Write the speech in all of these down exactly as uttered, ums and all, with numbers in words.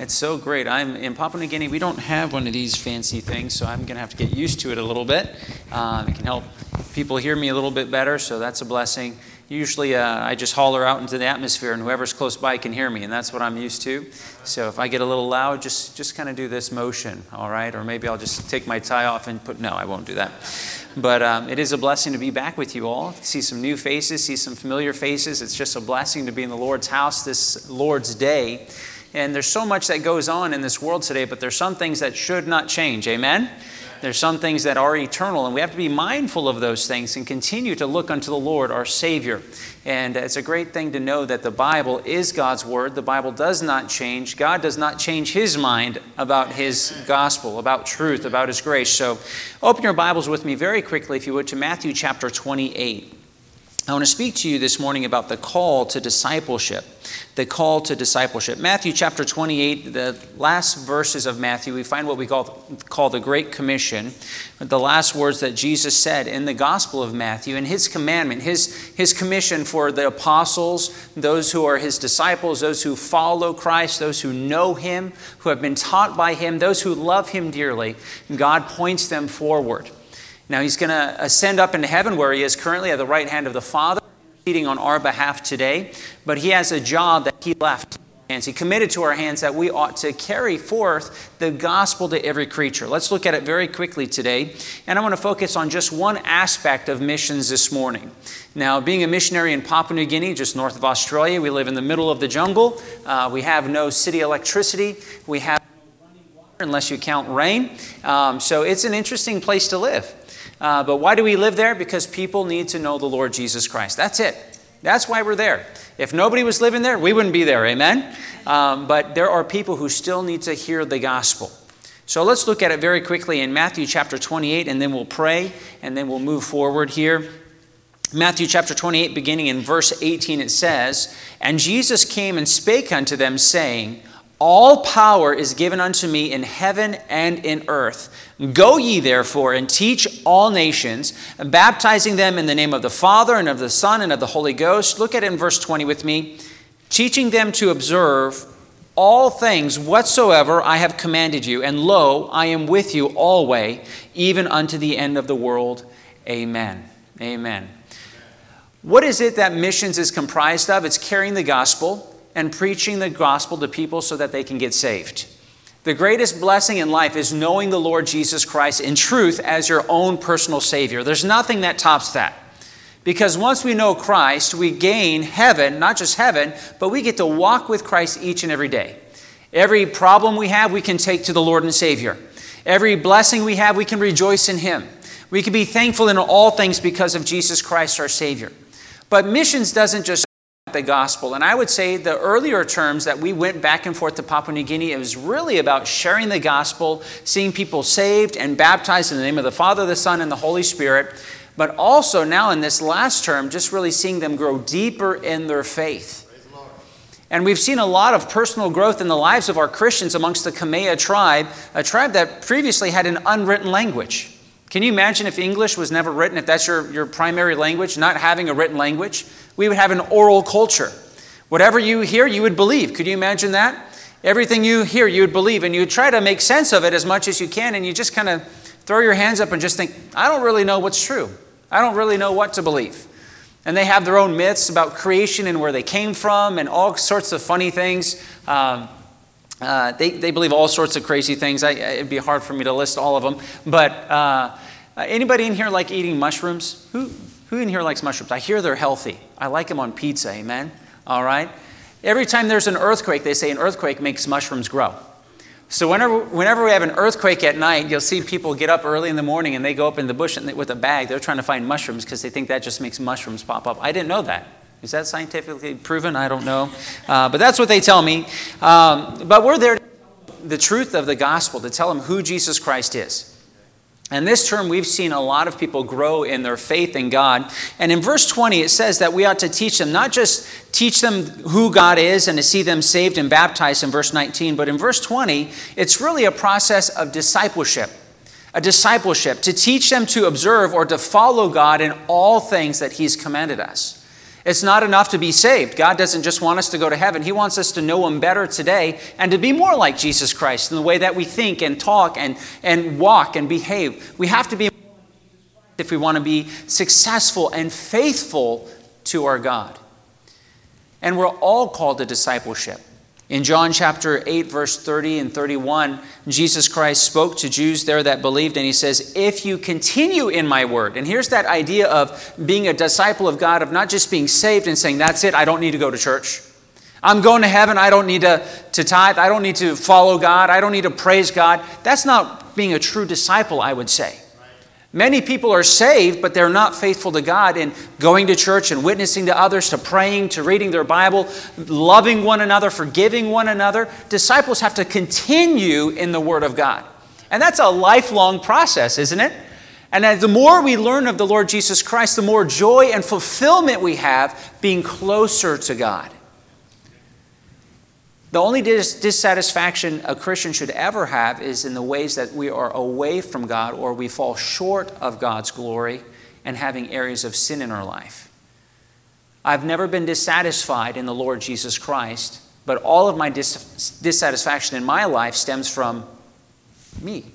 It's so great. I'm in Papua New Guinea. We don't have one of these fancy things, so I'm going to have to get used to it a little bit. Um, it can help people hear me a little bit better, so that's a blessing. Usually uh, I just holler out into the atmosphere, and whoever's close by can hear me, and that's what I'm used to. So if I get a little loud, just, just kind of do this motion, all right? Or maybe I'll just take my tie off and put, no, I won't do that. But um, it is a blessing to be back with you all, see some new faces, see some familiar faces. It's just a blessing to be in the Lord's house this Lord's Day. And there's so much that goes on in this world today, but there's some things that should not change, amen? There's some things that are eternal, and we have to be mindful of those things and continue to look unto the Lord, our Savior. And it's a great thing to know that the Bible is God's Word. The Bible does not change. God does not change His mind about His gospel, about truth, about His grace. So open your Bibles with me very quickly, if you would, to Matthew chapter twenty-eight. I want to speak to you this morning about the call to discipleship. The call to discipleship. Matthew chapter twenty-eight, the last verses of Matthew, we find what we call, call the Great Commission. The last words that Jesus said in the Gospel of Matthew, and His commandment, His, his commission for the apostles, those who are His disciples, those who follow Christ, those who know Him, who have been taught by Him, those who love Him dearly. God points them forward. Now He's going to ascend up into heaven where He is currently at the right hand of the Father, interceding on our behalf today. But He has a job that He left. He committed to our hands that we ought to carry forth the gospel to every creature. Let's look at it very quickly today. And I want to focus on just one aspect of missions this morning. Now, being a missionary in Papua New Guinea, just north of Australia, we live in the middle of the jungle. Uh, we have no city electricity. We have no running water unless you count rain. Um, so it's an interesting place to live. Uh, but why do we live there? Because people need to know the Lord Jesus Christ. That's it. That's why we're there. If nobody was living there, we wouldn't be there. Amen? Um, but there are people who still need to hear the gospel. So let's look at it very quickly in Matthew chapter twenty-eight, and then we'll pray, and then we'll move forward here. Matthew chapter twenty-eight, beginning in verse eighteen, it says, "And Jesus came and spake unto them, saying, All power is given unto me in heaven and in earth. Go ye therefore and teach all nations, baptizing them in the name of the Father and of the Son and of the Holy Ghost." Look at it in verse twenty with me. "Teaching them to observe all things whatsoever I have commanded you. And lo, I am with you always, even unto the end of the world. Amen." Amen. What is it that missions is comprised of? It's carrying the gospel and preaching the gospel to people so that they can get saved. The greatest blessing in life is knowing the Lord Jesus Christ in truth as your own personal Savior. There's nothing that tops that. Because once we know Christ, we gain heaven, not just heaven, but we get to walk with Christ each and every day. Every problem we have, we can take to the Lord and Savior. Every blessing we have, we can rejoice in Him. We can be thankful in all things because of Jesus Christ, our Savior. But missions doesn't just the gospel. And I would say the earlier terms that we went back and forth to Papua New Guinea, it was really about sharing the gospel, seeing people saved and baptized in the name of the Father, the Son, and the Holy Spirit. But also now in this last term, just really seeing them grow deeper in their faith. And we've seen a lot of personal growth in the lives of our Christians amongst the Kamea tribe, a tribe that previously had an unwritten language. Can you imagine if English was never written, if that's your, your primary language, not having a written language? We would have an oral culture. Whatever you hear, you would believe. Could you imagine that? Everything you hear, you would believe, and you would try to make sense of it as much as you can, and you just kind of throw your hands up and just think, I don't really know what's true. I don't really know what to believe. And they have their own myths about creation and where they came from and all sorts of funny things. Um, uh, they, they believe all sorts of crazy things. I, it'd be hard for me to list all of them. But uh, anybody in here like eating mushrooms? Who? Who in here likes mushrooms? I hear they're healthy. I like them on pizza, amen? All right? Every time there's an earthquake, they say an earthquake makes mushrooms grow. So whenever whenever we have an earthquake at night, you'll see people get up early in the morning and they go up in the bush with a bag. They're trying to find mushrooms because they think that just makes mushrooms pop up. I didn't know that. Is that scientifically proven? I don't know. Uh, but that's what they tell me. Um, but we're there to tell them the truth of the gospel, to tell them who Jesus Christ is. And this term, we've seen a lot of people grow in their faith in God. And in verse twenty, it says that we ought to teach them, not just teach them who God is and to see them saved and baptized in verse nineteen, but in verse twenty, it's really a process of discipleship. A discipleship, to teach them to observe or to follow God in all things that He's commanded us. It's not enough to be saved. God doesn't just want us to go to heaven. He wants us to know Him better today and to be more like Jesus Christ in the way that we think and talk and, and walk and behave. We have to be if we want to be successful and faithful to our God. And we're all called to discipleship. In John chapter eight, verse thirty and thirty-one, Jesus Christ spoke to Jews there that believed, and He says, if you continue in my word. And here's that idea of being a disciple of God, of not just being saved and saying, that's it, I don't need to go to church. I'm going to heaven, I don't need to, to tithe, I don't need to follow God, I don't need to praise God. That's not being a true disciple, I would say. Many people are saved, but they're not faithful to God in going to church and witnessing to others, to praying, to reading their Bible, loving one another, forgiving one another. Disciples have to continue in the Word of God. And that's a lifelong process, isn't it? And as the more we learn of the Lord Jesus Christ, the more joy and fulfillment we have being closer to God. The only dis- dissatisfaction a Christian should ever have is in the ways that we are away from God or we fall short of God's glory and having areas of sin in our life. I've never been dissatisfied in the Lord Jesus Christ, but all of my dis- dissatisfaction in my life stems from me.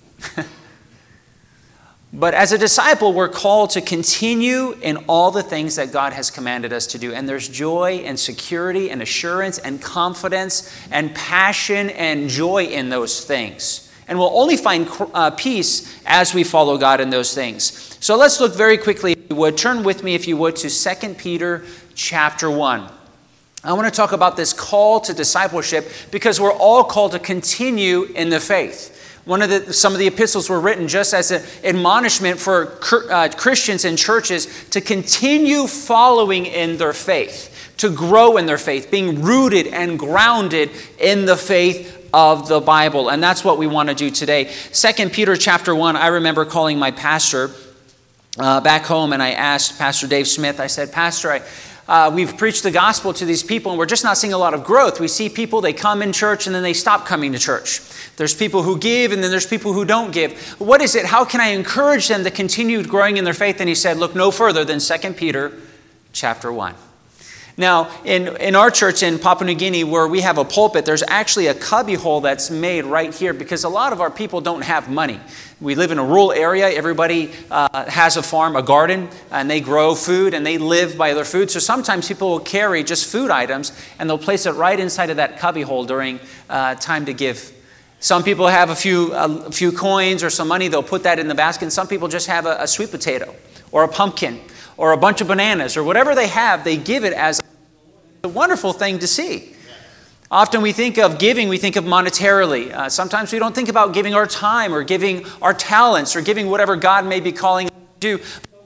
But as a disciple, we're called to continue in all the things that God has commanded us to do. And there's joy and security and assurance and confidence and passion and joy in those things. And we'll only find uh, peace as we follow God in those things. So let's look very quickly, if you would. Turn with me, if you would, to Second Peter chapter one. I want to talk about this call to discipleship because we're all called to continue in the faith. One of the, some of the epistles were written just as an admonishment for uh, Christians and churches to continue following in their faith, to grow in their faith, being rooted and grounded in the faith of the Bible. And that's what we want to do today. Second Peter chapter one, I remember calling my pastor uh, back home and I asked Pastor Dave Smith, I said, Pastor, I... Uh, we've preached the gospel to these people and we're just not seeing a lot of growth. We see people, they come in church and then they stop coming to church. There's people who give and then there's people who don't give. What is it? How can I encourage them to continue growing in their faith? And he said, look no further than Second Peter chapter one. Now, in, in our church in Papua New Guinea where we have a pulpit, there's actually a cubbyhole that's made right here because a lot of our people don't have money. We live in a rural area. Everybody uh, has a farm, a garden, and they grow food and they live by their food. So sometimes people will carry just food items and they'll place it right inside of that cubbyhole during uh, time to give. Some people have a few, a few coins or some money. They'll put that in the basket. And some people just have a, a sweet potato or a pumpkin or a bunch of bananas or whatever they have. They give it as a wonderful thing to see. Often we think of giving, we think of monetarily. Uh, sometimes we don't think about giving our time or giving our talents or giving whatever God may be calling us to do.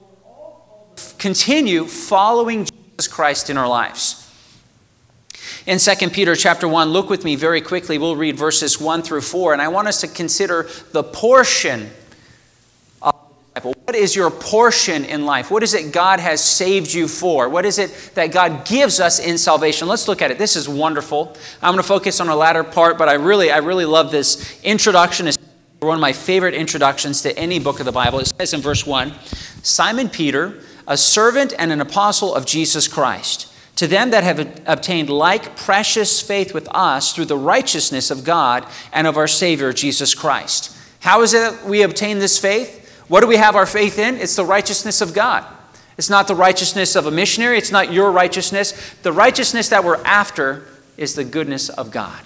Continue following Jesus Christ in our lives. In Second Peter chapter one, look with me very quickly. We'll read verses one through four. And I want us to consider the portion of the disciple. What is your portion in life? What is it God has saved you for? What is it that God gives us in salvation? Let's look at it. This is wonderful. I'm going to focus on the latter part, but I really, I really love this introduction. It's one of my favorite introductions to any book of the Bible. It says in verse one, Simon Peter, a servant and an apostle of Jesus Christ, to them that have obtained like precious faith with us through the righteousness of God and of our Savior Jesus Christ. How is it that we obtain this faith? What do we have our faith in? It's the righteousness of God. It's not the righteousness of a missionary. It's not your righteousness. The righteousness that we're after is the goodness of God.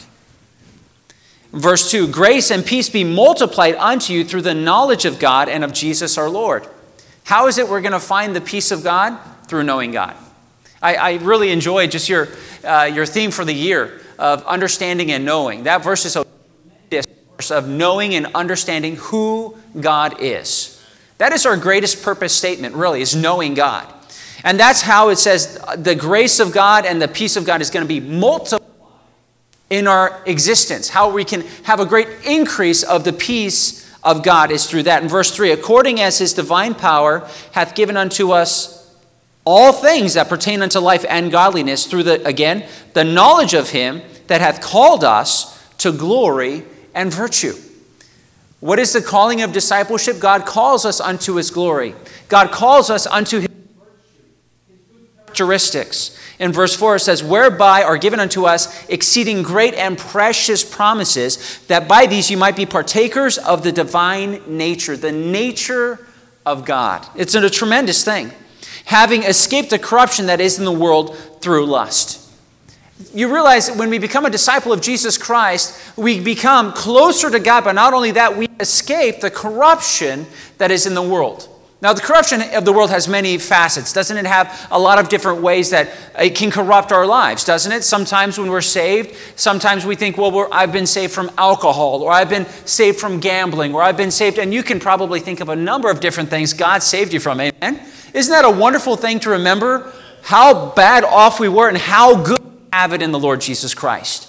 Verse two, grace and peace be multiplied unto you through the knowledge of God and of Jesus our Lord. How is it we're going to find the peace of God? Through knowing God. I, I really enjoy just your, uh, your theme for the year of understanding and knowing. That verse is a verse of knowing and understanding who God is. That is our greatest purpose statement, really, is knowing God. And that's how it says the grace of God and the peace of God is going to be multiplied in our existence. How we can have a great increase of the peace of God is through that. In verse three, according as his divine power hath given unto us all things that pertain unto life and godliness through the, again, the knowledge of him that hath called us to glory and virtue. What is the calling of discipleship? God calls us unto his glory. God calls us unto his virtue, his good characteristics. In verse four it says, whereby are given unto us exceeding great and precious promises, that by these you might be partakers of the divine nature, the nature of God. It's a tremendous thing. Having escaped the corruption that is in the world through lust. You realize that when we become a disciple of Jesus Christ, we become closer to God, but not only that, we escape the corruption that is in the world. Now, the corruption of the world has many facets. Doesn't it have a lot of different ways that it can corrupt our lives, doesn't it? Sometimes when we're saved, sometimes we think, well, we're, I've been saved from alcohol, or I've been saved from gambling, or I've been saved, and you can probably think of a number of different things God saved you from, amen? Isn't that a wonderful thing to remember? How bad off we were and how good we have it in the Lord Jesus Christ.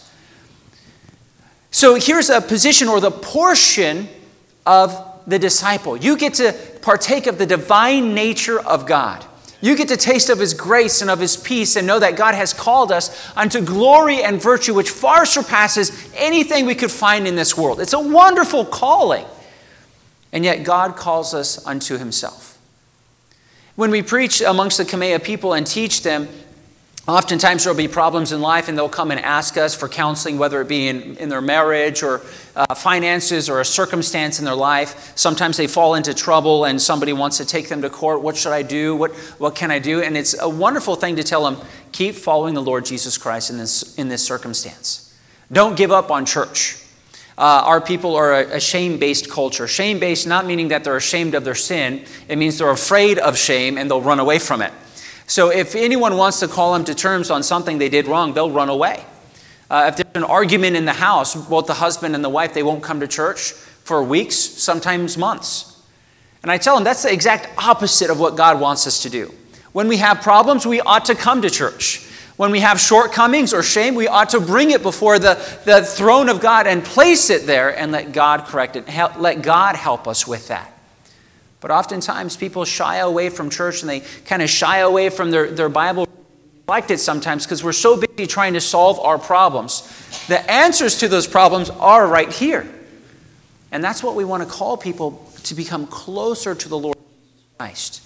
So here's a position or the portion of the disciple. You get to partake of the divine nature of God. You get to taste of His grace and of His peace and know that God has called us unto glory and virtue which far surpasses anything we could find in this world. It's a wonderful calling. And yet God calls us unto Himself. When we preach amongst the Kamea people and teach them, oftentimes there will be problems in life and they'll come and ask us for counseling, whether it be in, in their marriage or uh, finances or a circumstance in their life. Sometimes they fall into trouble and somebody wants to take them to court. What should I do? What, what can I do? And it's a wonderful thing to tell them, keep following the Lord Jesus Christ in this, in this circumstance. Don't give up on church. Uh, our people are a, a shame-based culture. Shame-based not meaning that they're ashamed of their sin. It means they're afraid of shame and they'll run away from it. So if anyone wants to call them to terms on something they did wrong, they'll run away. Uh, if there's an argument in the house, both the husband and the wife, they won't come to church for weeks, sometimes months. And I tell them that's the exact opposite of what God wants us to do. When we have problems, we ought to come to church. When we have shortcomings or shame, we ought to bring it before the, the throne of God and place it there and let God correct it. Help, let God help us with that. But oftentimes people shy away from church and they kind of shy away from their, their Bible. Neglect it sometimes because we're so busy trying to solve our problems. The answers to those problems are right here. And that's what we want to call people to become closer to the Lord Jesus Christ.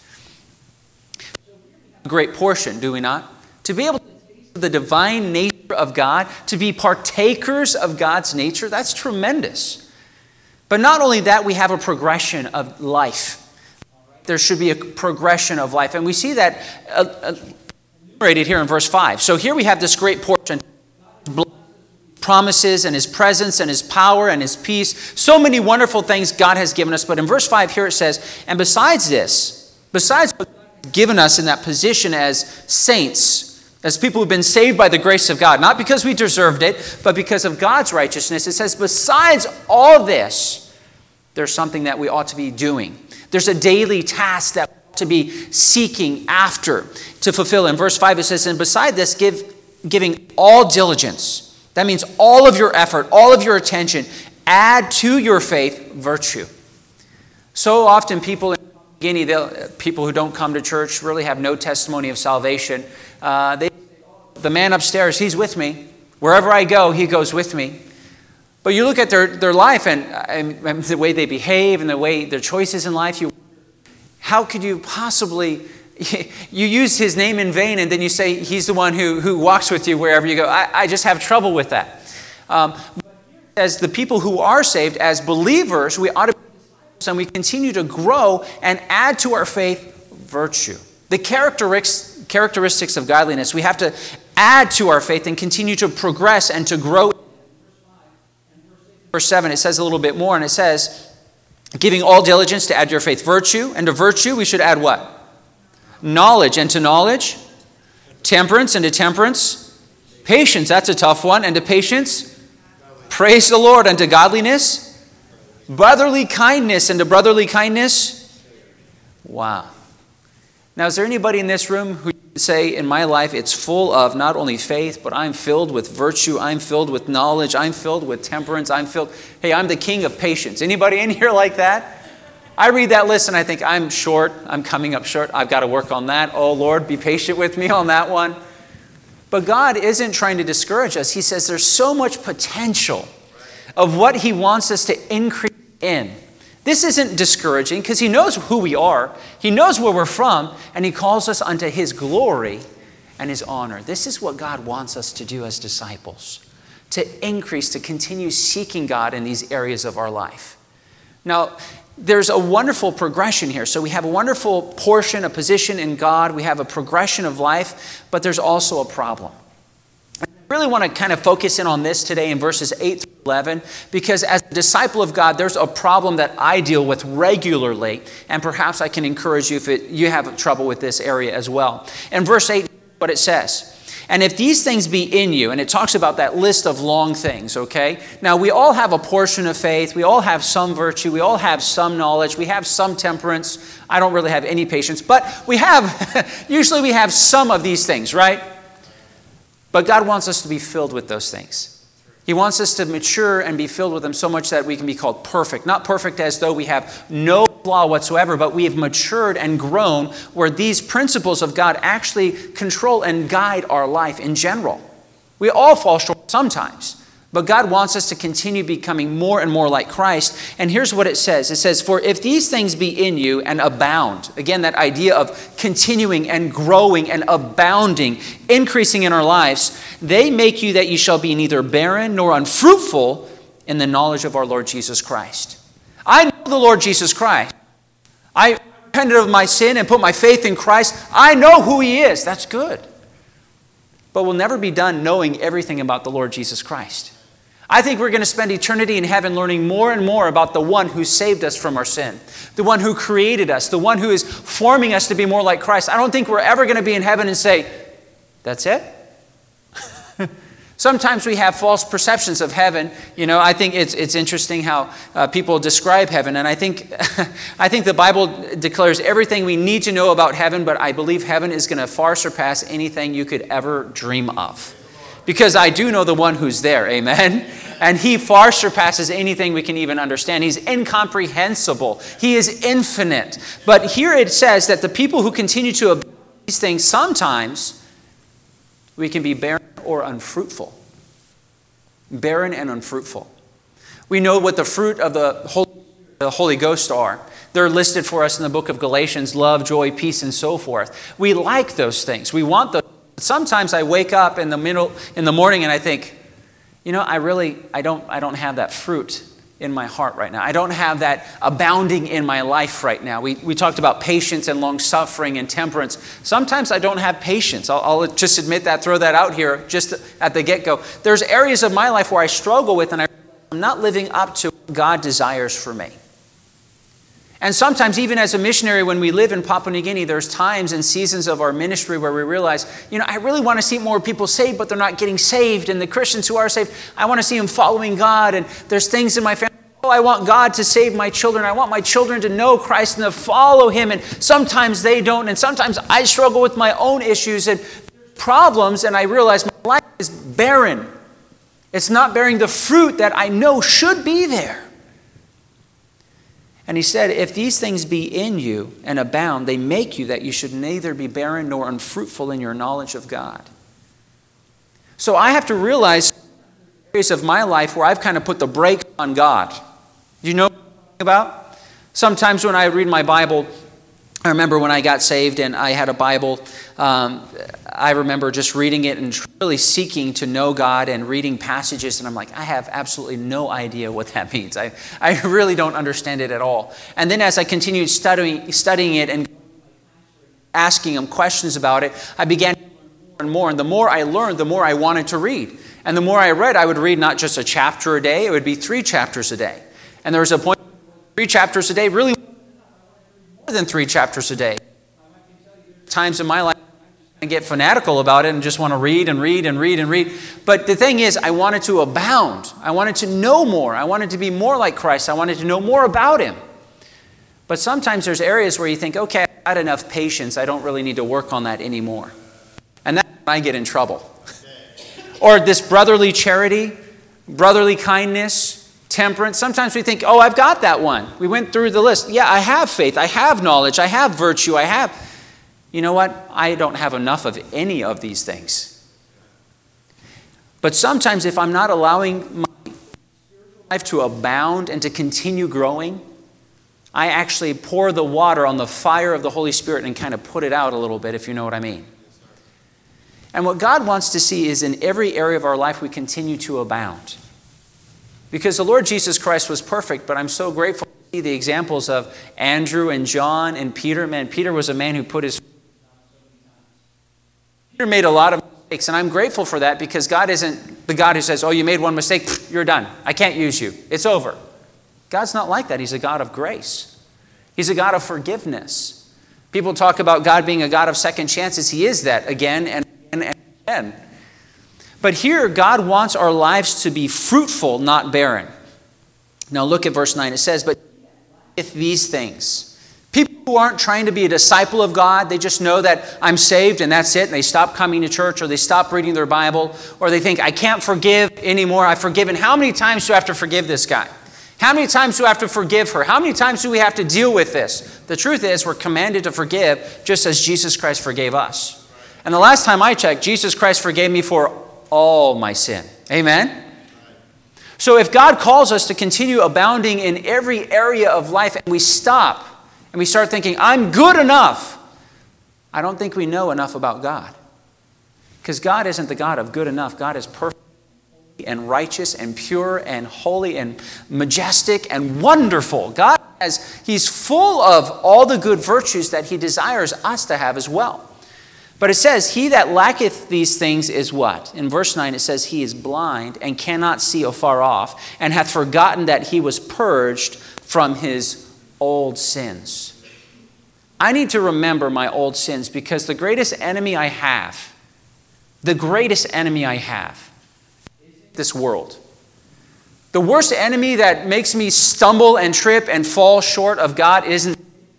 A great portion, do we not? To be able to taste the divine nature of God, to be partakers of God's nature, that's tremendous. But not only that, we have a progression of life. There should be a progression of life. And we see that uh, enumerated here in verse five. So here we have this great portion. Promises and His presence and His power and His peace. So many wonderful things God has given us. But in verse five here it says, and besides this, besides what God has given us in that position as saints, as people who've been saved by the grace of God, not because we deserved it, but because of God's righteousness, it says, besides all this, there's something that we ought to be doing. There's a daily task that we ought to be seeking after to fulfill. In verse five it says, and beside this, give giving all diligence. That means all of your effort, all of your attention. Add to your faith virtue. So often people in Guinea, people who don't come to church really have no testimony of salvation. Uh, they, the man upstairs, he's with me. Wherever I go, he goes with me. But you look at their, their life and, and, and the way they behave and the way their choices in life, you, how could you possibly, you use his name in vain and then you say he's the one who, who walks with you wherever you go. I, I just have trouble with that. Um, as the people who are saved, as believers, we ought to be disciples and we continue to grow and add to our faith virtue. The characteristics, characteristics of godliness, we have to add to our faith and continue to progress and to grow. Verse seven, it says a little bit more, and it says, giving all diligence to add to your faith virtue, and to virtue we should add what? Knowledge, and to knowledge, temperance, and to temperance, patience, that's a tough one, and to patience, praise the Lord, and to godliness, brotherly kindness, and to brotherly kindness. Wow. Now, is there anybody in this room who say, in my life, it's full of not only faith, but I'm filled with virtue, I'm filled with knowledge, I'm filled with temperance, I'm filled, hey, I'm the king of patience. Anybody in here like that? I read that list and I think, I'm short, I'm coming up short, I've got to work on that. Oh, Lord, be patient with me on that one. But God isn't trying to discourage us. He says there's so much potential of what He wants us to increase in. This isn't discouraging because He knows who we are. He knows where we're from, and He calls us unto His glory and His honor. This is what God wants us to do as disciples, to increase, to continue seeking God in these areas of our life. Now, there's a wonderful progression here. So we have a wonderful portion, a position in God. We have a progression of life, but there's also a problem. I really want to kind of focus in on this today in verses eight through eleven, because as a disciple of God, there's a problem that I deal with regularly, and perhaps I can encourage you if it, you have trouble with this area as well. In verse eight, what it says, and if these things be in you, and it talks about that list of long things, okay? Now, we all have a portion of faith. We all have some virtue. We all have some knowledge. We have some temperance. I don't really have any patience, but we have, usually we have some of these things, right? But God wants us to be filled with those things. He wants us to mature and be filled with them so much that we can be called perfect. Not perfect as though we have no flaw whatsoever, but we have matured and grown where these principles of God actually control and guide our life in general. We all fall short sometimes, but God wants us to continue becoming more and more like Christ. And here's what it says. It says, for if these things be in you and abound, again, that idea of continuing and growing and abounding, increasing in our lives, they make you that you shall be neither barren nor unfruitful in the knowledge of our Lord Jesus Christ. I know the Lord Jesus Christ. I repented of my sin and put my faith in Christ. I know who He is. That's good. But we'll never be done knowing everything about the Lord Jesus Christ. I think we're going to spend eternity in heaven learning more and more about the one who saved us from our sin, the one who created us, the one who is forming us to be more like Christ. I don't think we're ever going to be in heaven and say, that's it? Sometimes we have false perceptions of heaven. You know, I think it's it's interesting how uh, people describe heaven, and I think I think the Bible declares everything we need to know about heaven, but I believe heaven is going to far surpass anything you could ever dream of. Because I do know the one who's there, amen? And He far surpasses anything we can even understand. He's incomprehensible. He is infinite. But here it says that the people who continue to obey these things, sometimes we can be barren or unfruitful. Barren and unfruitful. We know what the fruit of the Holy, the Holy Ghost are. They're listed for us in the book of Galatians: love, joy, peace, and so forth. We like those things. We want those. Sometimes I wake up in the middle in the morning and I think, you know, I really I don't I don't have that fruit in my heart right now. I don't have that abounding in my life right now. We we talked about patience and long suffering and temperance. Sometimes I don't have patience. I'll, I'll just admit that, throw that out here just at the get-go. There's areas of my life where I struggle with and I'm not living up to what God desires for me. And sometimes, even as a missionary, when we live in Papua New Guinea, there's times and seasons of our ministry where we realize, you know, I really want to see more people saved, but they're not getting saved. And the Christians who are saved, I want to see them following God. And there's things in my family. Oh, I want God to save my children. I want my children to know Christ and to follow Him. And sometimes they don't. And sometimes I struggle with my own issues and problems. And I realize my life is barren. It's not bearing the fruit that I know should be there. And He said, if these things be in you and abound, they make you that you should neither be barren nor unfruitful in your knowledge of God. So I have to realize areas of my life where I've kind of put the brakes on God. Do you know what I'm talking about? Sometimes when I read my Bible, I remember when I got saved and I had a Bible, um, I remember just reading it and really seeking to know God and reading passages, and I'm like, I have absolutely no idea what that means. I, I really don't understand it at all. And then as I continued studying, studying it and asking Him questions about it, I began to learn more and more. And the more I learned, the more I wanted to read. And the more I read, I would read not just a chapter a day, it would be three chapters a day. And there was a point where three chapters a day really more than three chapters a day. Times in my life I get fanatical about it and just want to read and read and read and read. But the thing is, I wanted to abound. I wanted to know more. I wanted to be more like Christ. I wanted to know more about Him. But sometimes there's areas where you think, okay, I've got enough patience. I don't really need to work on that anymore. And that's when I get in trouble. Or this brotherly charity, brotherly kindness, temperance. Sometimes we think, oh, I've got that one. We went through the list. Yeah, I have faith. I have knowledge. I have virtue. I have... You know what? I don't have enough of any of these things. But sometimes if I'm not allowing my life to abound and to continue growing, I actually pour the water on the fire of the Holy Spirit and kind of put it out a little bit, if you know what I mean. And what God wants to see is in every area of our life we continue to abound. Because the Lord Jesus Christ was perfect, but I'm so grateful to see the examples of Andrew and John and Peter. Man, Peter was a man who put his... Peter made a lot of mistakes, and I'm grateful for that because God isn't the God who says, oh, you made one mistake, you're done. I can't use you. It's over. God's not like that. He's a God of grace. He's a God of forgiveness. People talk about God being a God of second chances. He is that again and again and again. But here, God wants our lives to be fruitful, not barren. Now look at verse nine. It says, but with these things. People who aren't trying to be a disciple of God, they just know that I'm saved and that's it. And they stop coming to church or they stop reading their Bible. Or they think, I can't forgive anymore. I've forgiven. How many times do I have to forgive this guy? How many times do I have to forgive her? How many times do we have to deal with this? The truth is we're commanded to forgive just as Jesus Christ forgave us. And the last time I checked, Jesus Christ forgave me for all my sin. Amen? So if God calls us to continue abounding in every area of life and we stop and we start thinking, I'm good enough, I don't think we know enough about God. Because God isn't the God of good enough. God is perfect and righteous and pure and holy and majestic and wonderful. God has, He's full of all the good virtues that He desires us to have as well. But it says, he that lacketh these things is what? In verse nine it says, he is blind and cannot see afar off, and hath forgotten that he was purged from his old sins. I need to remember my old sins because the greatest enemy I have, the greatest enemy I have, is this world. The worst enemy that makes me stumble and trip and fall short of God isn't.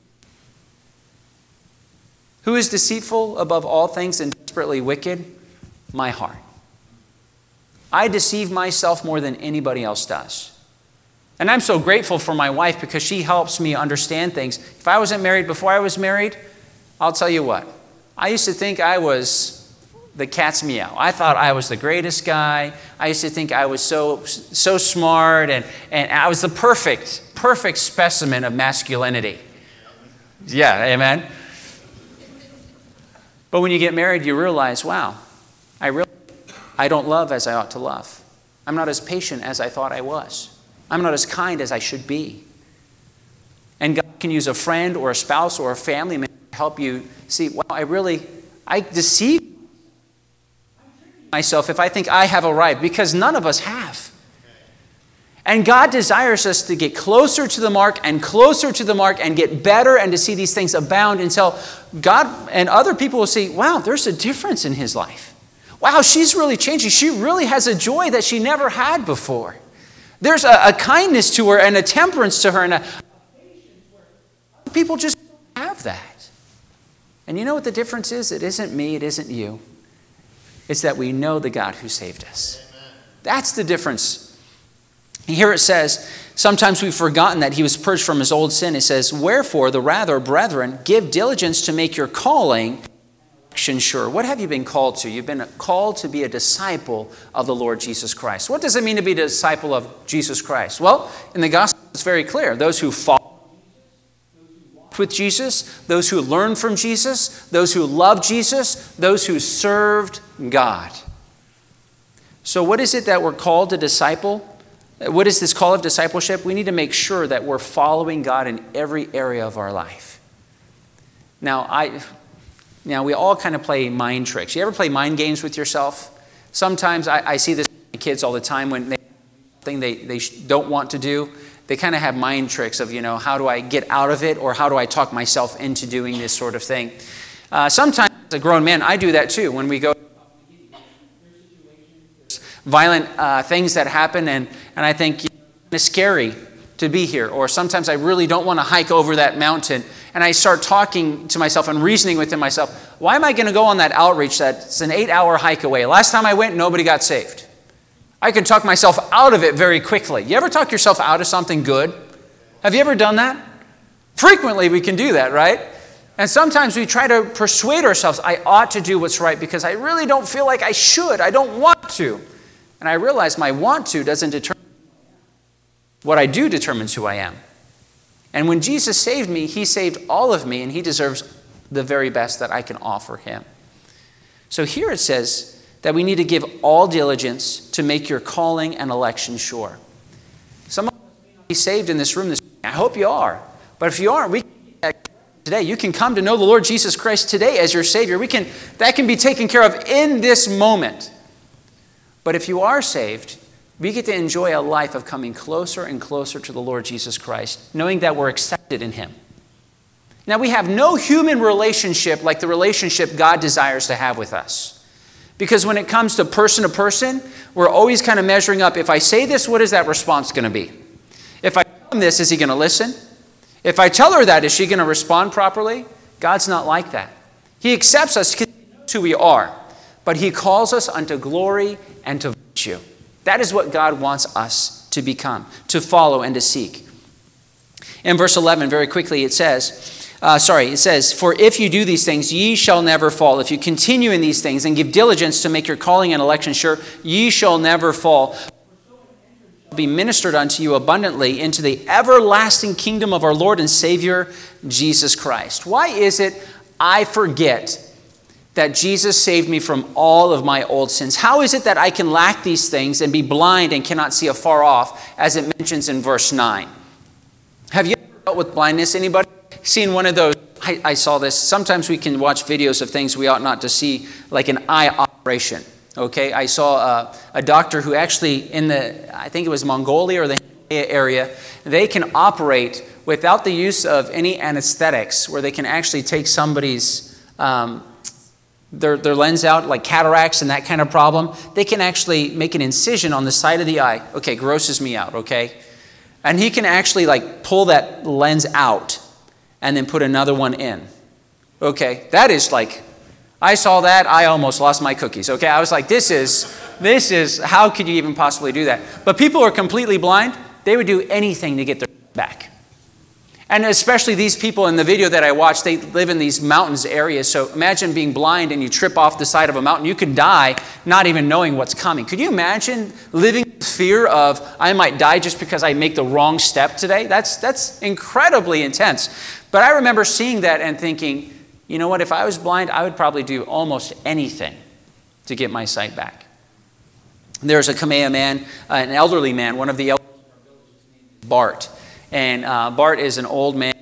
Who is deceitful above all things and desperately wicked? My heart. I deceive myself more than anybody else does. And I'm so grateful for my wife because she helps me understand things. If I wasn't married before I was married, I'll tell you what. I used to think I was the cat's meow. I thought I was the greatest guy. I used to think I was so, so smart and, and I was the perfect, perfect specimen of masculinity. Yeah, amen? But when you get married, you realize, wow, I really, I don't love as I ought to love. I'm not as patient as I thought I was. I'm not as kind as I should be. And God can use a friend or a spouse or a family member to help you see, wow, I really, I deceive myself if I think I have arrived, because none of us have. And God desires us to get closer to the mark and closer to the mark and get better and to see these things abound until God and other people will see, wow, there's a difference in his life. Wow, she's really changing. She really has a joy that she never had before. There's a, a kindness to her and a temperance to her and a people just don't have that. And you know what the difference is? It isn't me, it isn't you. It's that we know the God who saved us. That's the difference. Here it says, sometimes we've forgotten that he was purged from his old sin. It says, wherefore, the rather, brethren, give diligence to make your calling sure. What have you been called to? You've been called to be a disciple of the Lord Jesus Christ. What does it mean to be a disciple of Jesus Christ? Well, in the gospel, it's very clear. Those who follow with Jesus, those who learn from Jesus, those who love Jesus, those who served God. So what is it that we're called to disciple? What is this call of discipleship? We need to make sure that we're following God in every area of our life. Now, I, now we all kind of play mind tricks. You ever play mind games with yourself? Sometimes I, I see this in kids all the time when they something they, they don't want to do. They kind of have mind tricks of, you know, how do I get out of it, or how do I talk myself into doing this sort of thing. Uh, sometimes as a grown man, I do that too. When we go violent uh, things that happen, and, and I think, you know, it's scary to be here. Or sometimes I really don't want to hike over that mountain, and I start talking to myself and reasoning within myself, why am I going to go on that outreach that's an eight-hour hike away? Last time I went, nobody got saved. I can talk myself out of it very quickly. You ever talk yourself out of something good? Have you ever done that? Frequently we can do that, right? And sometimes we try to persuade ourselves, I ought to do what's right because I really don't feel like I should. I don't want to. And I realize my want to doesn't determine what I do determines who I am. And when Jesus saved me, he saved all of me, and he deserves the very best that I can offer him. So here it says that we need to give all diligence to make your calling and election sure. Some of you may not be saved in this room this morning. I hope you are. But if you aren't, we can today. You can come to know the Lord Jesus Christ today as your Savior. We can that can be taken care of in this moment. But if you are saved, we get to enjoy a life of coming closer and closer to the Lord Jesus Christ, knowing that we're accepted in Him. Now, we have no human relationship like the relationship God desires to have with us. Because when it comes to person to person, we're always kind of measuring up. If I say this, what is that response going to be? If I tell him this, is he going to listen? If I tell her that, is she going to respond properly? God's not like that. He accepts us because He knows who we are. But He calls us unto glory and to virtue. That is what God wants us to become, to follow and to seek. In verse eleven, very quickly, it says, uh, sorry, it says, for if you do these things, ye shall never fall. If you continue in these things and give diligence to make your calling and election sure, ye shall never fall. Be ministered unto you abundantly into the everlasting kingdom of our Lord and Savior, Jesus Christ. Why is it I forget that Jesus saved me from all of my old sins? How is it that I can lack these things and be blind and cannot see afar off, as it mentions in verse nine? Have you ever dealt with blindness? Anybody seen one of those? I, I saw this. Sometimes we can watch videos of things we ought not to see, like an eye operation. Okay, I saw a, a doctor who actually in the, I think it was Mongolia or the area, they can operate without the use of any anesthetics, where they can actually take somebody's um, Their, their lens out, like cataracts and that kind of problem. They can actually make an incision on the side of the eye. Okay, grosses me out, okay? And he can actually like pull that lens out and then put another one in. Okay, that is like, I saw that, I almost lost my cookies, okay? I was like, this is, this is, how could you even possibly do that? But people who are completely blind, they would do anything to get their back. And especially these people in the video that I watched, they live in these mountains areas. So imagine being blind and you trip off the side of a mountain. You could die not even knowing what's coming. Could you imagine living in fear of, I might die just because I make the wrong step today? That's, that's incredibly intense. But I remember seeing that and thinking, you know what, if I was blind, I would probably do almost anything to get my sight back. There's a Kamea man, uh, an elderly man, one of the elders, Bart. And uh, Bart is an old man.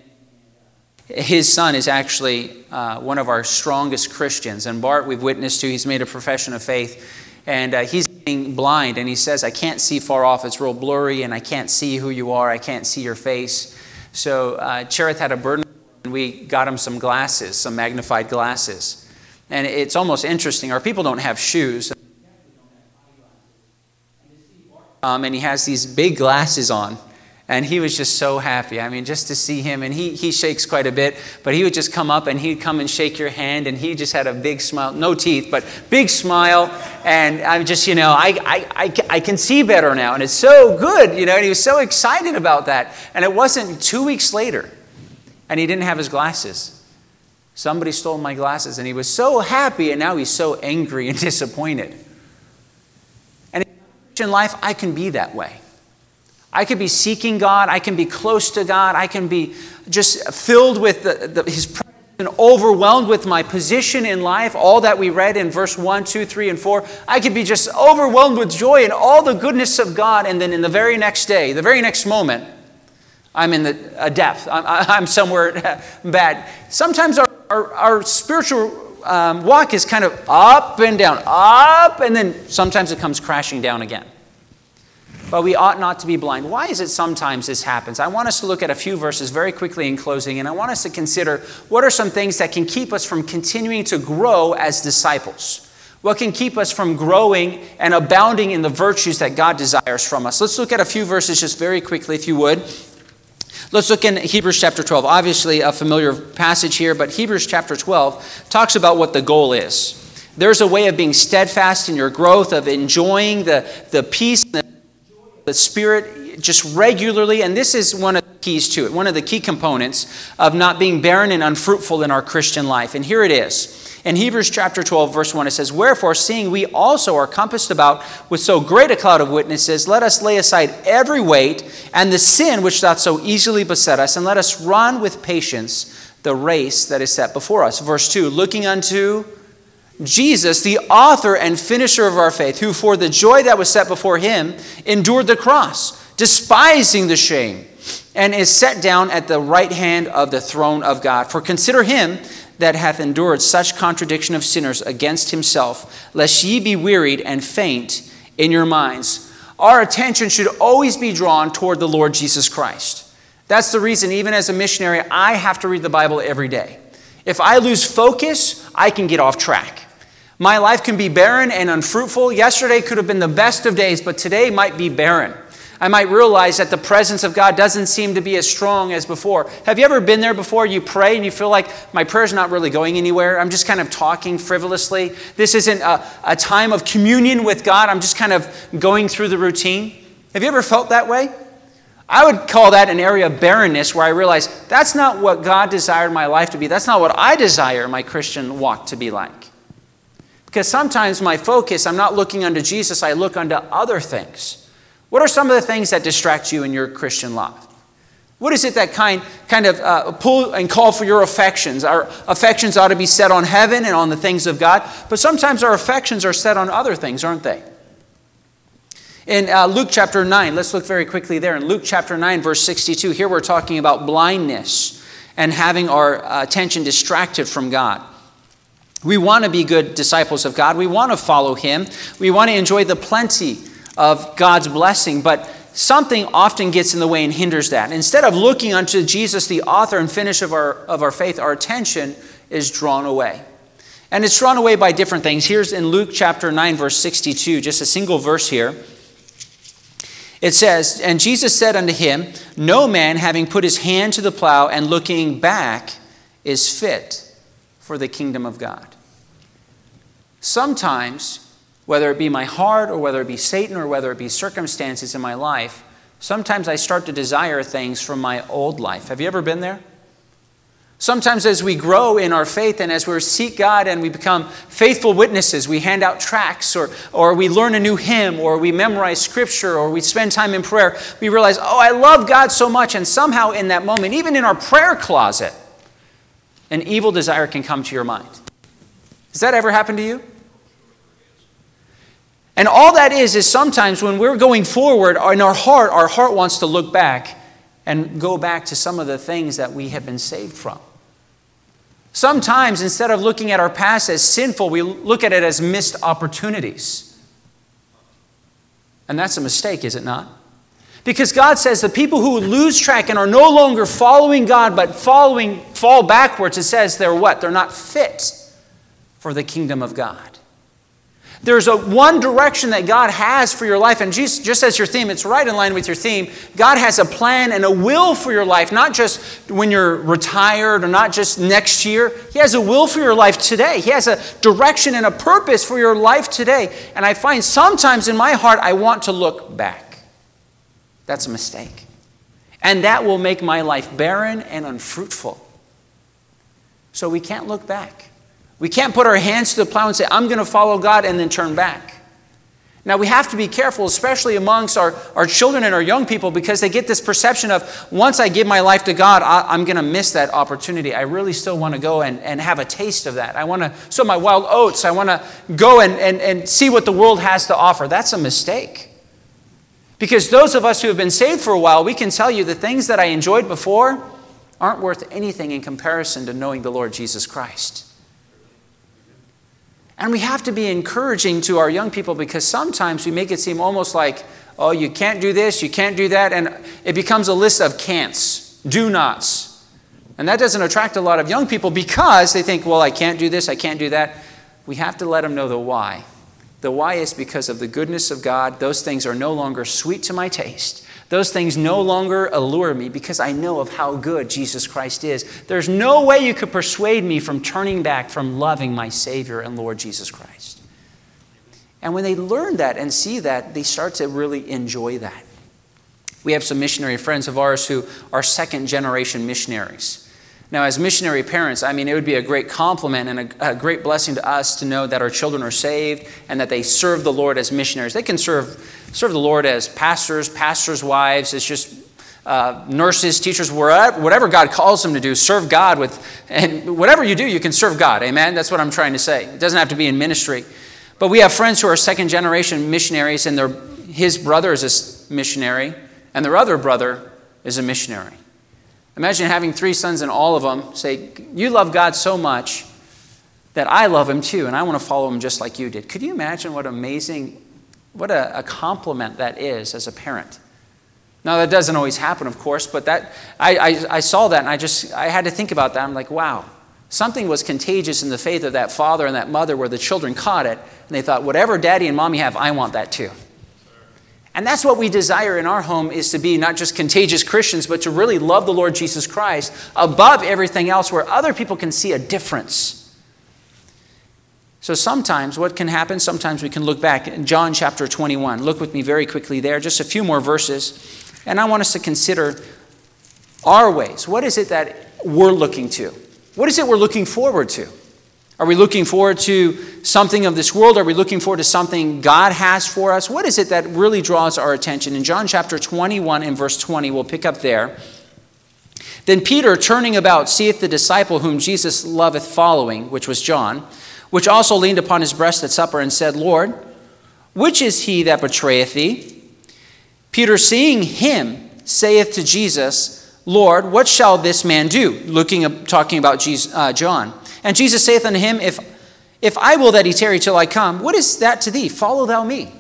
His son is actually uh, one of our strongest Christians. And Bart, we've witnessed to, he's made a profession of faith. And uh, he's being blind. And he says, I can't see far off. It's real blurry. And I can't see who you are. I can't see your face. So uh, Cherith had a burden. And we got him some glasses, some magnified glasses. And it's almost interesting. Our people don't have shoes. Um, and he has these big glasses on. And he was just so happy. I mean, just to see him. And he he shakes quite a bit. But he would just come up and he'd come and shake your hand. And he just had a big smile. No teeth, but big smile. And I'm just, you know, I, I, I, I can see better now. And it's so good, you know. And he was so excited about that. And it wasn't two weeks later. And he didn't have his glasses. Somebody stole my glasses. And he was so happy. And now he's so angry and disappointed. And in Christian life, I can be that way. I could be seeking God. I can be close to God. I can be just filled with the, the, His presence and overwhelmed with my position in life, all that we read in verse one, two, three, and four. I could be just overwhelmed with joy and all the goodness of God. And then in the very next day, the very next moment, I'm in the, a depth. I'm, I'm somewhere bad. Sometimes our, our, our spiritual um, walk is kind of up and down, up, and then sometimes it comes crashing down again. But we ought not to be blind. Why is it sometimes this happens? I want us to look at a few verses very quickly in closing, and I want us to consider what are some things that can keep us from continuing to grow as disciples. What can keep us from growing and abounding in the virtues that God desires from us? Let's look at a few verses just very quickly, if you would. Let's look in Hebrews chapter twelve. Obviously a familiar passage here, but Hebrews chapter twelve talks about what the goal is. There's a way of being steadfast in your growth, of enjoying the, the peace and the the Spirit just regularly, and this is one of the keys to it, one of the key components of not being barren and unfruitful in our Christian life. And here it is. In Hebrews chapter twelve, verse one, it says, wherefore, seeing we also are compassed about with so great a cloud of witnesses, let us lay aside every weight and the sin which doth so easily beset us, and let us run with patience the race that is set before us. Verse two, looking unto Jesus, the author and finisher of our faith, who for the joy that was set before him endured the cross, despising the shame, and is set down at the right hand of the throne of God. For consider him that hath endured such contradiction of sinners against himself, lest ye be wearied and faint in your minds. Our attention should always be drawn toward the Lord Jesus Christ. That's the reason, even as a missionary, I have to read the Bible every day. If I lose focus, I can get off track. My life can be barren and unfruitful. Yesterday could have been the best of days, but today might be barren. I might realize that the presence of God doesn't seem to be as strong as before. Have you ever been there before? You pray and you feel like my prayer's not really going anywhere. I'm just kind of talking frivolously. This isn't a, a time of communion with God. I'm just kind of going through the routine. Have you ever felt that way? I would call that an area of barrenness where I realize that's not what God desired my life to be. That's not what I desire my Christian walk to be like. Because sometimes my focus, I'm not looking unto Jesus, I look unto other things. What are some of the things that distract you in your Christian life? What is it that kind, kind of uh, pull and call for your affections? Our affections ought to be set on heaven and on the things of God, but sometimes our affections are set on other things, aren't they? In uh, Luke chapter nine, let's look very quickly there. In Luke chapter nine, verse sixty-two, here we're talking about blindness and having our uh, attention distracted from God. We want to be good disciples of God. We want to follow him. We want to enjoy the plenty of God's blessing, but something often gets in the way and hinders that. Instead of looking unto Jesus, the author and finisher of our, of our faith, our attention is drawn away. And it's drawn away by different things. Here's in Luke chapter nine, verse sixty-two, just a single verse here. It says, and Jesus said unto him, no man having put his hand to the plow and looking back is fit for the kingdom of God. Sometimes, whether it be my heart or whether it be Satan or whether it be circumstances in my life, sometimes I start to desire things from my old life. Have you ever been there? Sometimes as we grow in our faith and as we seek God and we become faithful witnesses, we hand out tracts or, or we learn a new hymn or we memorize scripture or we spend time in prayer, we realize, oh, I love God so much. And somehow in that moment, even in our prayer closet, an evil desire can come to your mind. Has that ever happened to you? And all that is, is sometimes when we're going forward in our heart, our heart wants to look back and go back to some of the things that we have been saved from. Sometimes, instead of looking at our past as sinful, we look at it as missed opportunities. And that's a mistake, is it not? Because God says the people who lose track and are no longer following God, but following, fall backwards, it says they're what? They're not fit for the kingdom of God. There's a one direction that God has for your life, and just, just as your theme, it's right in line with your theme. God has a plan and a will for your life, not just when you're retired or not just next year. He has a will for your life today. He has a direction and a purpose for your life today. And I find sometimes in my heart, I want to look back. That's a mistake. And that will make my life barren and unfruitful. So we can't look back. We can't put our hands to the plow and say, I'm going to follow God and then turn back. Now we have to be careful, especially amongst our, our children and our young people, because they get this perception of, once I give my life to God, I, I'm going to miss that opportunity. I really still want to go and, and have a taste of that. I want to sow my wild oats. I want to go and, and, and see what the world has to offer. That's a mistake. Because those of us who have been saved for a while, we can tell you the things that I enjoyed before aren't worth anything in comparison to knowing the Lord Jesus Christ. And we have to be encouraging to our young people, because sometimes we make it seem almost like, oh, you can't do this, you can't do that, and it becomes a list of can'ts, do nots. And that doesn't attract a lot of young people because they think, well, I can't do this, I can't do that. We have to let them know the why. The why is because of the goodness of God. Those things are no longer sweet to my taste. Those things no longer allure me because I know of how good Jesus Christ is. There's no way you could persuade me from turning back from loving my Savior and Lord Jesus Christ. And when they learn that and see that, they start to really enjoy that. We have some missionary friends of ours who are second generation missionaries. Now, as missionary parents, I mean, it would be a great compliment and a, a great blessing to us to know that our children are saved and that they serve the Lord as missionaries. They can serve serve the Lord as pastors, pastors' wives. It's just uh, nurses, teachers, wherever, whatever God calls them to do, serve God with, and whatever you do, you can serve God. Amen? That's what I'm trying to say. It doesn't have to be in ministry. But we have friends who are second generation missionaries, and their, his brother is a missionary, and their other brother is a missionary. Imagine having three sons and all of them say, you love God so much that I love him too, and I want to follow him just like you did. Could you imagine what amazing, what a, a compliment that is as a parent? Now, that doesn't always happen, of course, but that I, I, I saw that, and I just I had to think about that. I'm like, wow, something was contagious in the faith of that father and that mother where the children caught it, and they thought, whatever daddy and mommy have, I want that too. And that's what we desire in our home, is to be not just contagious Christians, but to really love the Lord Jesus Christ above everything else, where other people can see a difference. So sometimes what can happen, sometimes we can look back in John chapter twenty-one. Look with me very quickly there, just a few more verses. And I want us to consider our ways. What is it that we're looking to? What is it we're looking forward to? Are we looking forward to something of this world? Are we looking forward to something God has for us? What is it that really draws our attention? In John chapter twenty-one and verse twenty, we'll pick up there. Then Peter, turning about, seeth the disciple whom Jesus loveth following, which was John, which also leaned upon his breast at supper, and said, Lord, which is he that betrayeth thee? Peter, seeing him, saith to Jesus, Lord, what shall this man do? Looking up, talking about Jesus, uh, John. And Jesus saith unto him, if, if I will that he tarry till I come, what is that to thee? Follow thou me.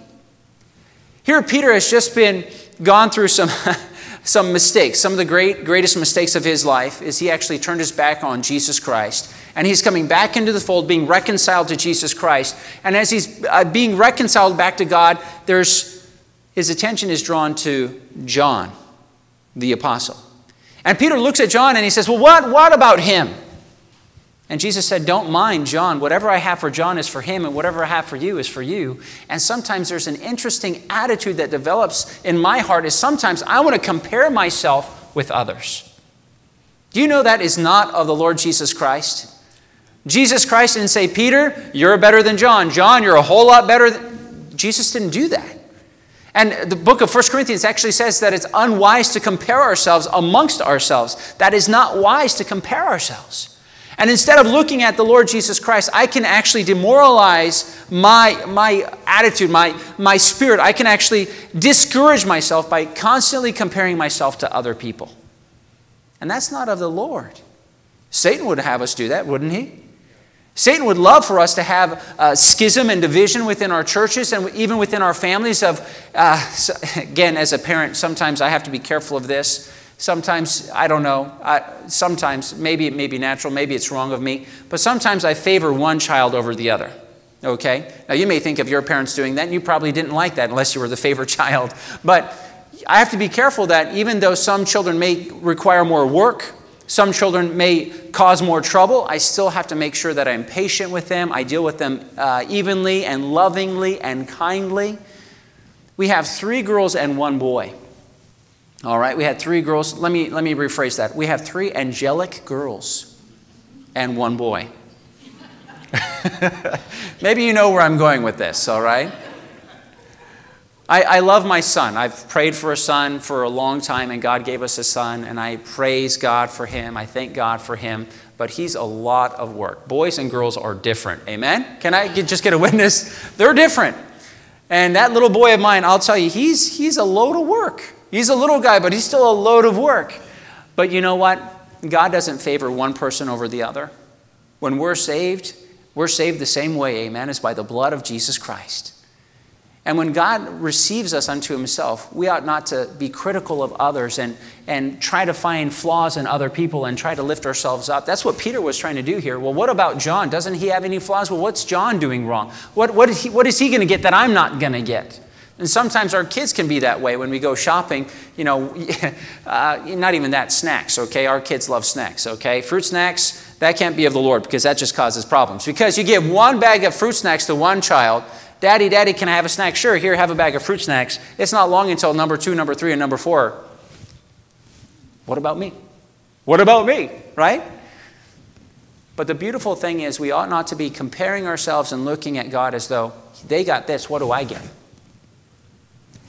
Here Peter has just been gone through some, some mistakes. Some of the great, greatest mistakes of his life is he actually turned his back on Jesus Christ. And he's coming back into the fold, being reconciled to Jesus Christ. And as he's uh, being reconciled back to God, there's his attention is drawn to John, the apostle. And Peter looks at John and he says, well, what, what about him? And Jesus said, don't mind John. Whatever I have for John is for him, and whatever I have for you is for you. And sometimes there's an interesting attitude that develops in my heart, is sometimes I want to compare myself with others. Do you know that is not of the Lord Jesus Christ? Jesus Christ didn't say, Peter, you're better than John. John, you're a whole lot better than... Jesus didn't do that. And the book of First Corinthians actually says that it's unwise to compare ourselves amongst ourselves. That is not wise to compare ourselves. And instead of looking at the Lord Jesus Christ, I can actually demoralize my, my attitude, my, my spirit. I can actually discourage myself by constantly comparing myself to other people. And that's not of the Lord. Satan would have us do that, wouldn't he? Satan would love for us to have uh, schism and division within our churches and even within our families. Of uh, so, again, as a parent, sometimes I have to be careful of this. Sometimes, I don't know, I, sometimes, maybe it may be natural, maybe it's wrong of me, but sometimes I favor one child over the other, okay? Now, you may think of your parents doing that, and you probably didn't like that unless you were the favorite child. But I have to be careful that even though some children may require more work, some children may cause more trouble, I still have to make sure that I'm patient with them. I deal with them uh, evenly and lovingly and kindly. We have three girls and one boy. All right, we had three girls. Let me, let me rephrase that. We have three angelic girls and one boy. Maybe you know where I'm going with this, all right? I, I love my son. I've prayed for a son for a long time, and God gave us a son, and I praise God for him. I thank God for him, but he's a lot of work. Boys and girls are different, amen? Can I get, just get a witness? They're different. And that little boy of mine, I'll tell you, he's, he's a load of work. He's a little guy, but he's still a load of work. But you know what? God doesn't favor one person over the other. When we're saved, we're saved the same way, amen, as by the blood of Jesus Christ. And when God receives us unto himself, we ought not to be critical of others and, and try to find flaws in other people and try to lift ourselves up. That's what Peter was trying to do here. Well, what about John? Doesn't he have any flaws? Well, what's John doing wrong? What, what, is, he, what is he going to get that I'm not going to get? And sometimes our kids can be that way when we go shopping. You know, uh, not even that, snacks, okay? Our kids love snacks, okay? Fruit snacks, that can't be of the Lord because that just causes problems. Because you give one bag of fruit snacks to one child, Daddy, Daddy, can I have a snack? Sure, here, have a bag of fruit snacks. It's not long until number two, number three, and number four. What about me? What about me, right? But the beautiful thing is we ought not to be comparing ourselves and looking at God as though they got this, what do I get?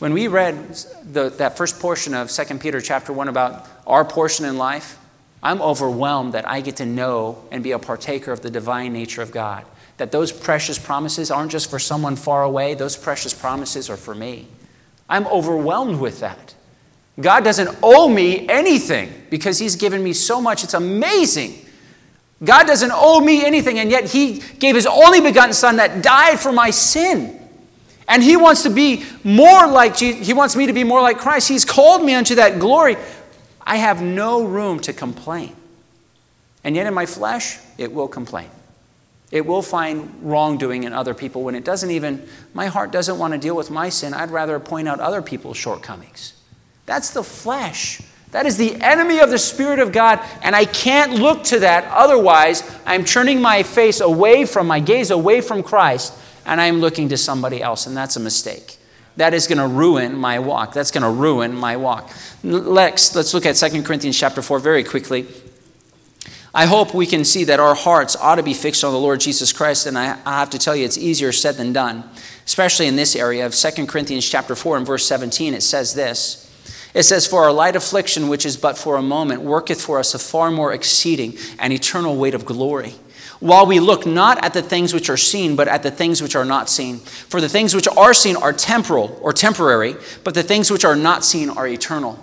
When we read the, that first portion of Second Peter chapter one about our portion in life, I'm overwhelmed that I get to know and be a partaker of the divine nature of God. That those precious promises aren't just for someone far away. Those precious promises are for me. I'm overwhelmed with that. God doesn't owe me anything because he's given me so much. It's amazing. God doesn't owe me anything, and yet he gave his only begotten Son that died for my sin. And he wants to be more like Jesus. He wants me to be more like Christ. He's called me unto that glory. I have no room to complain. And yet in my flesh, it will complain. It will find wrongdoing in other people when it doesn't even, my heart doesn't want to deal with my sin. I'd rather point out other people's shortcomings. That's the flesh. That is the enemy of the Spirit of God, and I can't look to that. Otherwise, I'm turning my face away from, my gaze away from Christ, and I'm looking to somebody else, and that's a mistake. That is going to ruin my walk. That's going to ruin my walk. Let's, let's look at Second Corinthians chapter four very quickly. I hope we can see that our hearts ought to be fixed on the Lord Jesus Christ, and I, I have to tell you, it's easier said than done, especially in this area of Second Corinthians chapter four and verse seventeen. It says this. It says, "For our light affliction, which is but for a moment, worketh for us a far more exceeding and eternal weight of glory. While we look not at the things which are seen, but at the things which are not seen. For the things which are seen are temporal or temporary, but the things which are not seen are eternal."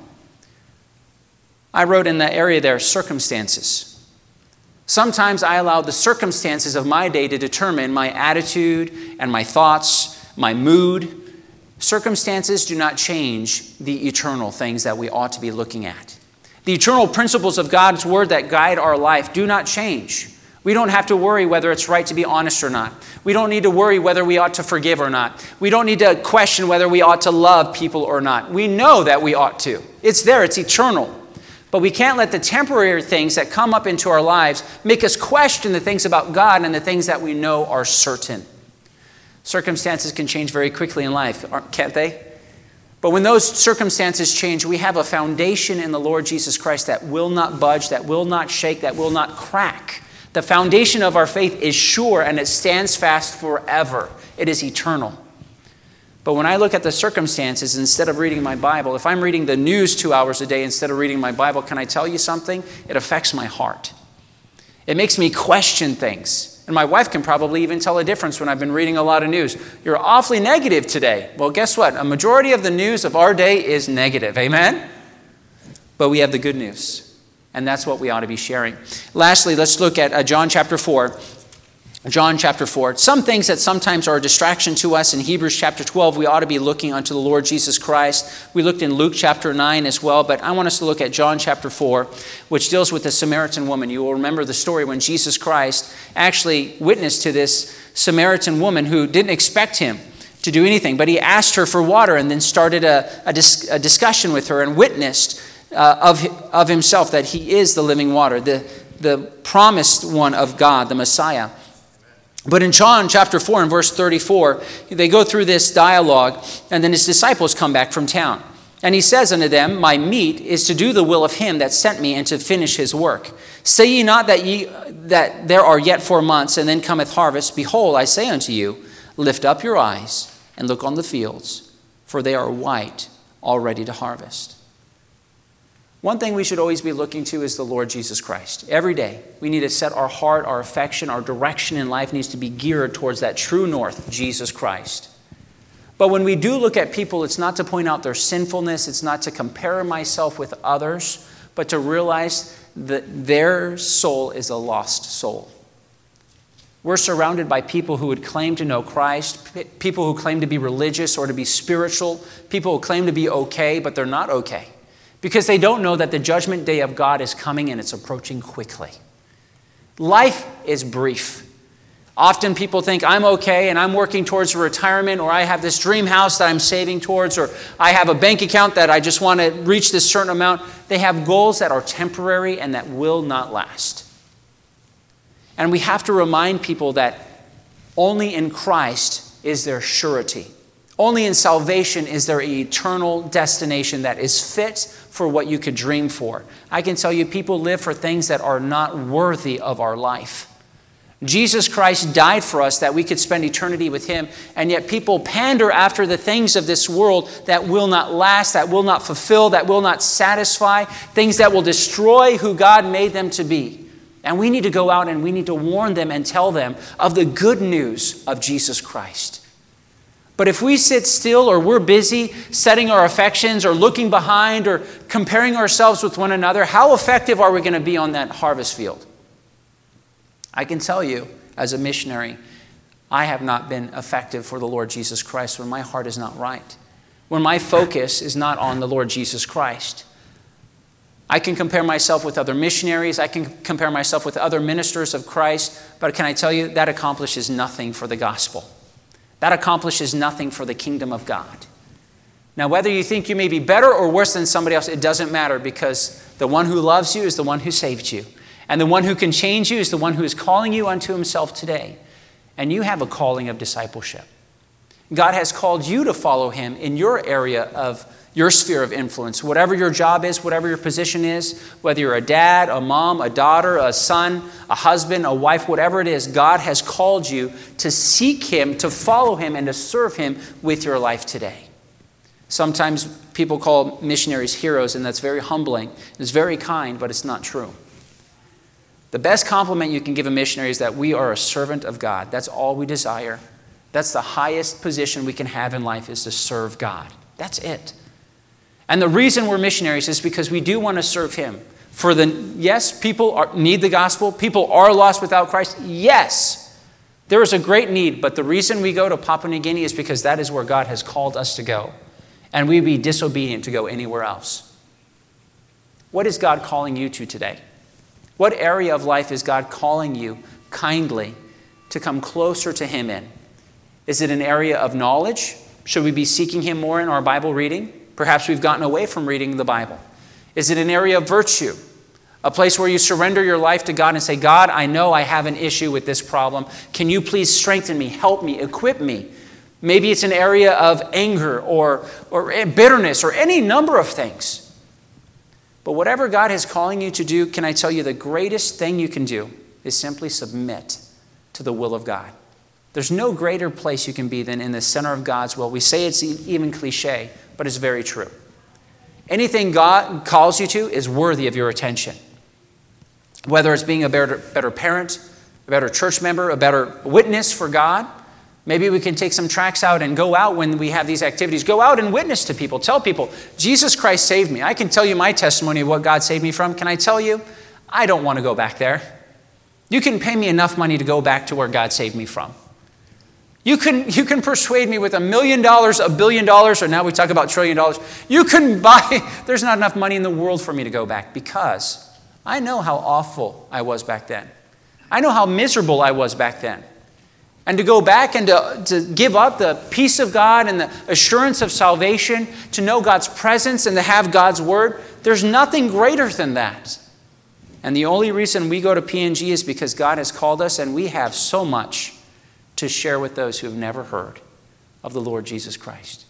I wrote in that area there, circumstances. Sometimes I allow the circumstances of my day to determine my attitude and my thoughts, my mood. Circumstances do not change the eternal things that we ought to be looking at. The eternal principles of God's word that guide our life do not change. We don't have to worry whether it's right to be honest or not. We don't need to worry whether we ought to forgive or not. We don't need to question whether we ought to love people or not. We know that we ought to. It's there. It's eternal. But we can't let the temporary things that come up into our lives make us question the things about God and the things that we know are certain. Circumstances can change very quickly in life, can't they? But when those circumstances change, we have a foundation in the Lord Jesus Christ that will not budge, that will not shake, that will not crack. The foundation of our faith is sure and it stands fast forever. It is eternal. But when I look at the circumstances, instead of reading my Bible, if I'm reading the news two hours a day instead of reading my Bible, can I tell you something? It affects my heart. It makes me question things. And my wife can probably even tell a difference when I've been reading a lot of news. You're awfully negative today. Well, guess what? A majority of the news of our day is negative. Amen? But we have the good news. And that's what we ought to be sharing. Lastly, let's look at uh, John chapter four. John chapter four. Some things that sometimes are a distraction to us. In Hebrews chapter twelve, we ought to be looking unto the Lord Jesus Christ. We looked in Luke chapter nine as well, but I want us to look at John chapter four, which deals with the Samaritan woman. You will remember the story when Jesus Christ actually witnessed to this Samaritan woman who didn't expect him to do anything, but he asked her for water and then started a, a, dis, a discussion with her and witnessed uh, of, of himself that he is the living water, the, the promised one of God, the Messiah. But in John chapter four and verse thirty-four, they go through this dialogue, and then his disciples come back from town. And he says unto them, "My meat is to do the will of him that sent me, and to finish his work. Say ye not that ye that there are yet four months, and then cometh harvest? Behold, I say unto you, lift up your eyes, and look on the fields, for they are white, already to harvest." One thing we should always be looking to is the Lord Jesus Christ. Every day, we need to set our heart, our affection, our direction in life needs to be geared towards that true north, Jesus Christ. But when we do look at people, it's not to point out their sinfulness, it's not to compare myself with others, but to realize that their soul is a lost soul. We're surrounded by people who would claim to know Christ, people who claim to be religious or to be spiritual, people who claim to be okay, but they're not okay. Because they don't know that the judgment day of God is coming and it's approaching quickly. Life is brief. Often people think, I'm okay and I'm working towards a retirement, or I have this dream house that I'm saving towards, or I have a bank account that I just want to reach this certain amount. They have goals that are temporary and that will not last. And we have to remind people that only in Christ is there surety. Only in salvation is there an eternal destination that is fit for what you could dream for. I can tell you, people live for things that are not worthy of our life. Jesus Christ died for us that we could spend eternity with him, and yet people pander after the things of this world that will not last, that will not fulfill, that will not satisfy, things that will destroy who God made them to be. And we need to go out and we need to warn them and tell them of the good news of Jesus Christ. But if we sit still or we're busy setting our affections or looking behind or comparing ourselves with one another, how effective are we going to be on that harvest field? I can tell you, as a missionary, I have not been effective for the Lord Jesus Christ when my heart is not right, when my focus is not on the Lord Jesus Christ. I can compare myself with other missionaries, I can compare myself with other ministers of Christ, but can I tell you, that accomplishes nothing for the gospel. That accomplishes nothing for the kingdom of God. Now, whether you think you may be better or worse than somebody else, it doesn't matter, because the one who loves you is the one who saved you. And the one who can change you is the one who is calling you unto himself today. And you have a calling of discipleship. God has called you to follow him in your area of your sphere of influence. Whatever your job is, whatever your position is, whether you're a dad, a mom, a daughter, a son, a husband, a wife, whatever it is, God has called you to seek him, to follow him, and to serve him with your life today. Sometimes people call missionaries heroes, and that's very humbling. It's very kind, but it's not true. The best compliment you can give a missionary is that we are a servant of God. That's all we desire. That's the highest position we can have in life, is to serve God. That's it. And the reason we're missionaries is because we do want to serve him. For the, yes, people are, need the gospel. People are lost without Christ. Yes, there is a great need. But the reason we go to Papua New Guinea is because that is where God has called us to go. And we'd be disobedient to go anywhere else. What is God calling you to today? What area of life is God calling you kindly to come closer to him in? Is it an area of knowledge? Should we be seeking him more in our Bible reading? Perhaps we've gotten away from reading the Bible. Is it an area of virtue? A place where you surrender your life to God and say, God, I know I have an issue with this problem. Can you please strengthen me, help me, equip me? Maybe it's an area of anger or, or bitterness or any number of things. But whatever God is calling you to do, can I tell you, the greatest thing you can do is simply submit to the will of God. There's no greater place you can be than in the center of God's will. We say it's even cliche, but it's very true. Anything God calls you to is worthy of your attention. Whether it's being a better, better parent, a better church member, a better witness for God. Maybe we can take some tracts out and go out when we have these activities. Go out and witness to people. Tell people, Jesus Christ saved me. I can tell you my testimony of what God saved me from. Can I tell you? I don't want to go back there. You can pay me enough money to go back to where God saved me from. You can, you can persuade me with a million dollars, a billion dollars, or now we talk about trillion dollars. You can buy, there's not enough money in the world for me to go back, because I know how awful I was back then. I know how miserable I was back then. And to go back and to, to give up the peace of God and the assurance of salvation, to know God's presence and to have God's word, there's nothing greater than that. And the only reason we go to P N G is because God has called us, and we have so much to share with those who have never heard of the Lord Jesus Christ.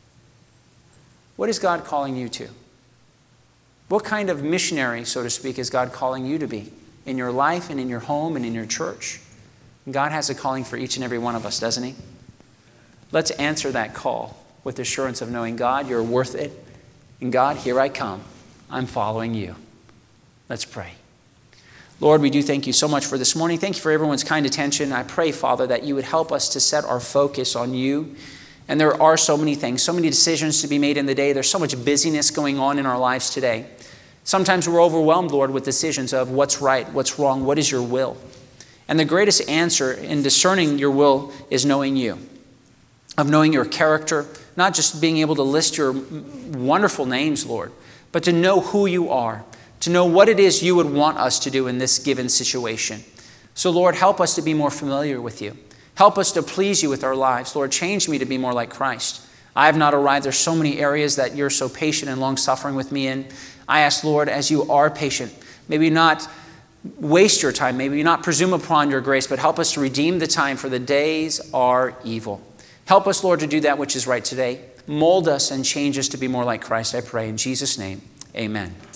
What is God calling you to? What kind of missionary, so to speak, is God calling you to be in your life and in your home and in your church? God has a calling for each and every one of us, doesn't he? Let's answer that call with assurance of knowing, God, you're worth it. And God, here I come. I'm following you. Let's pray. Lord, we do thank you so much for this morning. Thank you for everyone's kind attention. I pray, Father, that you would help us to set our focus on you. And there are so many things, so many decisions to be made in the day. There's so much busyness going on in our lives today. Sometimes we're overwhelmed, Lord, with decisions of what's right, what's wrong, what is your will. And the greatest answer in discerning your will is knowing you, of knowing your character, not just being able to list your wonderful names, Lord, but to know who you are, to know what it is you would want us to do in this given situation. So, Lord, help us to be more familiar with you. Help us to please you with our lives. Lord, change me to be more like Christ. I have not arrived. There's so many areas that you're so patient and long-suffering with me in. I ask, Lord, as you are patient, maybe not waste your time, maybe not presume upon your grace, but help us to redeem the time, for the days are evil. Help us, Lord, to do that which is right today. Mold us and change us to be more like Christ, I pray in Jesus' name. Amen.